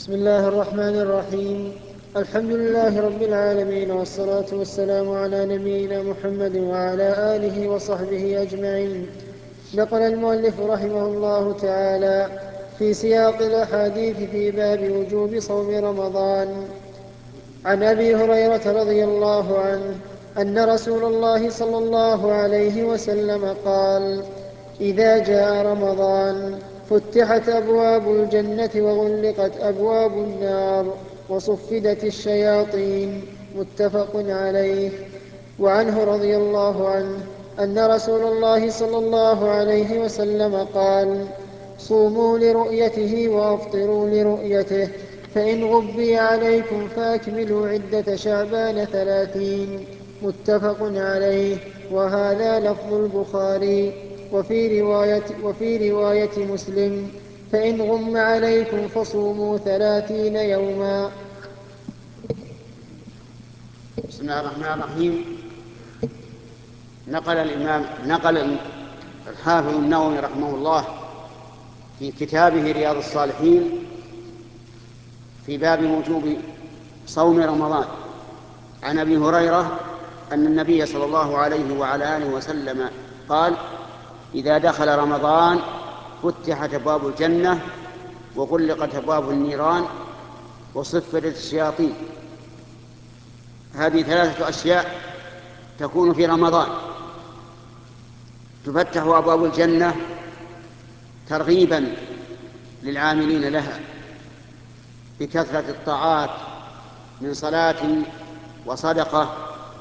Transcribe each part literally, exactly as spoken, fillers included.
بسم الله الرحمن الرحيم. الحمد لله رب العالمين، والصلاة والسلام على نبينا محمد وعلى آله وصحبه أجمعين. نقل المؤلف رحمه الله تعالى في سياق الأحاديث في باب وجوب صوم رمضان عن أبي هريرة رضي الله عنه أن رسول الله صلى الله عليه وسلم قال: إذا جاء رمضان فتحت أبواب الجنة وغلقت أبواب النار وصفدت الشياطين. متفق عليه. وعنه رضي الله عنه أن رسول الله صلى الله عليه وسلم قال: صوموا لرؤيته وأفطروا لرؤيته، فإن غبي عليكم فأكملوا عدة شعبان ثلاثين. متفق عليه. وهذا لفظ البخاري. وفي رواية, وفي رواية مسلم: فإن غم عليكم فصوموا ثلاثين يوما. بسم الله الرحمن الرحيم. نقل الإمام نقل الحافظ النووي رحمه الله في كتابه رياض الصالحين في باب وجوب صوم رمضان عن أبي هريرة أن النبي صلى الله عليه وعلى آله وسلم قال: إذا دخل رمضان فتحت أبواب الجنة وغلقت أبواب النيران وصفدت الشياطين. هذه ثلاثة أشياء تكون في رمضان. تفتح أبواب الجنة ترغيبا للعاملين لها بكثرة الطاعات من صلاة وصدقة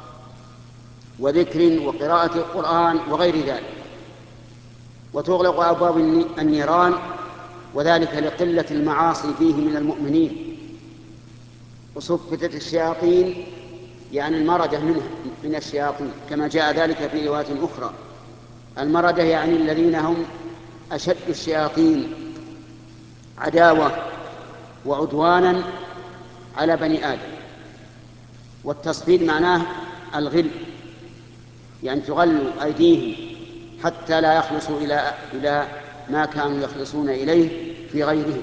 وذكر وقراءة القرآن وغير ذلك. وتغلق أبواب النيران، وذلك لقلة المعاصي فيه من المؤمنين. وصفدت الشياطين يعني المردة منه من الشياطين، كما جاء ذلك في رواية أخرى. المردة يعني الذين هم أشد الشياطين عداوة وعدوانا على بني آدم. والتصفيد معناه الغل، يعني تغل أيديهم حتى لا يخلصوا إلى إلى ما كانوا يخلصون إليه في غيره.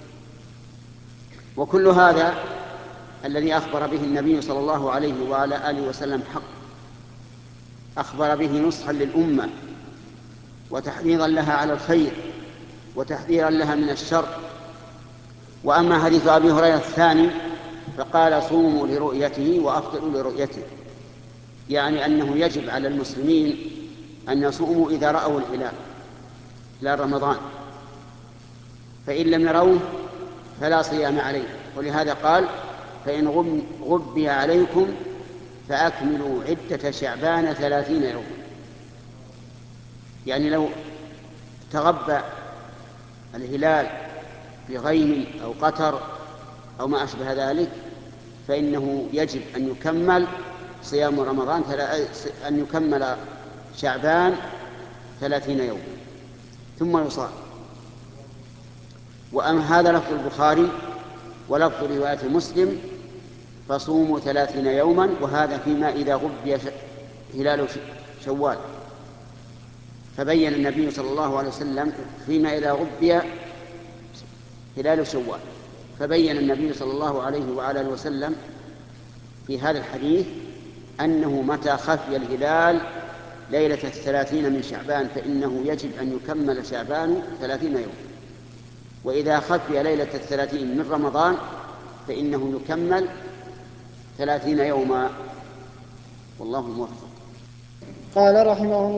وكل هذا الذي أخبر به النبي صلى الله عليه وعلى آله وسلم حق. أخبر به نصحا للأمة وتحريضا لها على الخير وتحذيرا لها من الشر. وأما حديث أبي هريرة الثاني فقال: صوموا لرؤيته وأفطروا لرؤيته، يعني أنه يجب على المسلمين أن يصوموا إذا رأوا الهلال هلال رمضان، فإن لم يروه فلا صيام عليه. ولهذا قال: فإن غبي عليكم فأكملوا عدة شعبان ثلاثين يوما. يعني لو تغبى الهلال بغيم أو قطر أو ما أشبه ذلك فإنه يجب أن يكمل صيام رمضان أن يكمل شعبان ثلاثين يوما ثم يصام. وأما هذا لفظ البخاري، ولفظ رواية مسلم: فصوموا ثلاثين يوما. وهذا فيما إذا غبي هلال شوال. فبين النبي صلى الله عليه وسلم فيما إذا غبي هلال شوال فبين النبي صلى الله عليه وعلى آله وسلم في هذا الحديث أنه متى خفي الهلال ليلة الثلاثين من شعبان فإنه يجب أن يكمل شعبان ثلاثين يوم، وإذا خفي ليلة الثلاثين من رمضان فإنه يكمل ثلاثين يوما. والله الموفق. قال رحمه